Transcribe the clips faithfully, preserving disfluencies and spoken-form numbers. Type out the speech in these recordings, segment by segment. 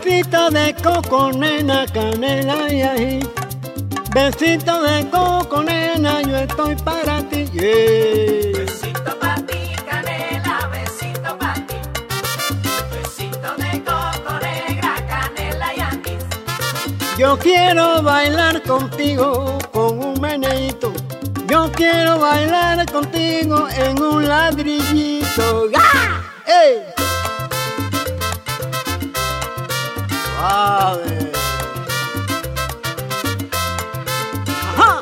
Besito de coco, nena, canela y ají. Besito de coco, nena, yo estoy para ti. Yeah. Besito pa' ti, canela, besito pa' ti. Besito de coco, negra, canela y anís. Yo quiero bailar contigo con un meneíto. Yo quiero bailar contigo en un ladrillito. ¡Ah! ¡Ey! Suave. Ajá.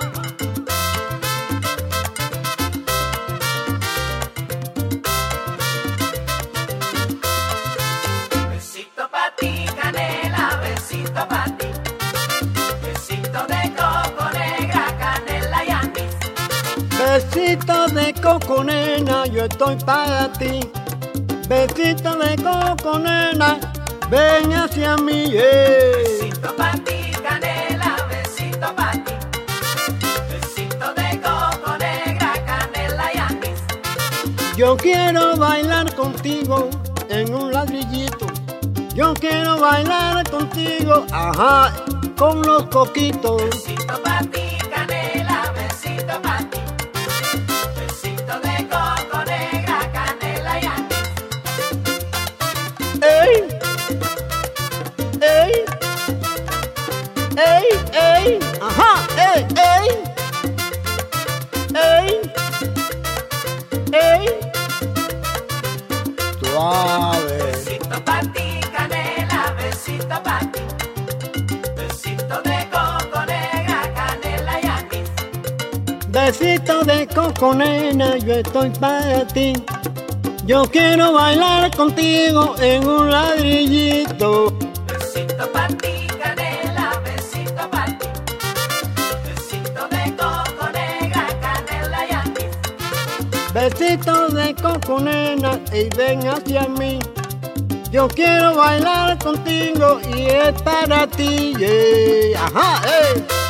Besito pa' ti, canela, besito pa' ti. Besito de coco, negra, canela y anís. Besito de coco, nena, yo estoy para ti. Besito de coco, nena, ven hacia mí. Yeah. Besito pa' ti, canela, besito pa' ti. Besito de coco, negra, canela y anís. Yo quiero bailar contigo en un ladrillito. Yo quiero bailar contigo, ajá, con los coquitos. Besito pa' ti, canela, besito pa' ti. Besito de coco, negra, canela y anís. ¡Ey! ¡Ey! ¡Ey! ¡Ey! ¡Ajá! ¡Ey! ¡Ey! ¡Ey! ¡Ey! Suave. Besito pa' ti, canela, besito pa' ti. Besito de coco, negra, canela y anís. Besito de coco, nena, yo estoy para ti. Yo quiero bailar contigo en un ladrillito. Besito pa' ti, canela, besito pa' ti. Besito de coco, negra, canela y anís. Besito de coco, nena, y ven hacia mí. Yo quiero bailar contigo y es para ti. Yeah. Ajá, eh.